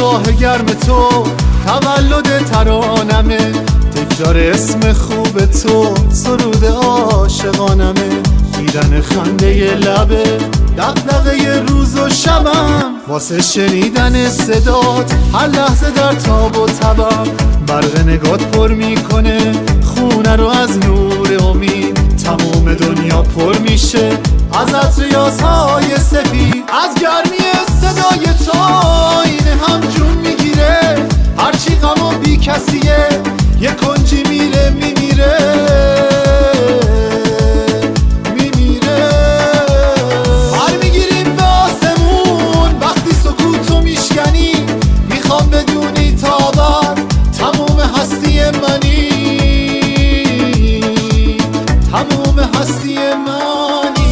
نگاه گرم تو تولد ترانمه، تکرار اسم خوب تو سرود عاشقانمه، دیدن خنده لبه دغدغه روز و شبم، واسه شنیدن صدات هر لحظه در تاب و تبم، برق نگات پر میکنه خونه رو از نور امید، تمام دنیا پر میشه از عطر یاسهای سفید، از گرمی صدای تو آینه هم جون میگیره، هرچی غم و بی کسیه یه کنجی میره میمیره میمیره. پر میگیریم به آسمون وقتی سکوتو میشکنی، میخوام بدونی تا بر تموم هستی منی، تموم هستی منی.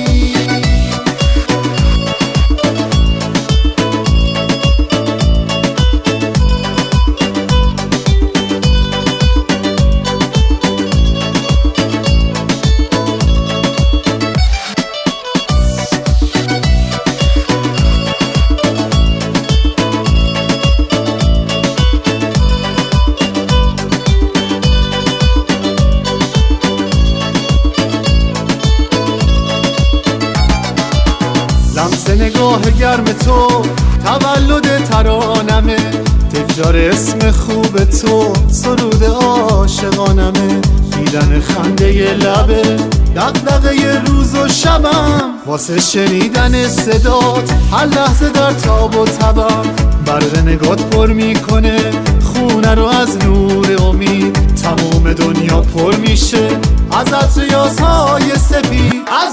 لمس نگاه گرم تو تولد ترانمه، تکرار اسم خوب تو سرود عاشقانمه، دیدن خنده لبه دغدغه روز و شبم، واسه شنیدن صدات هر لحظه در تاب و تبم، برق نگات پر میکنه خونه رو از نور امید، تمام دنیا پر میشه از عطر یاسهای سفید، از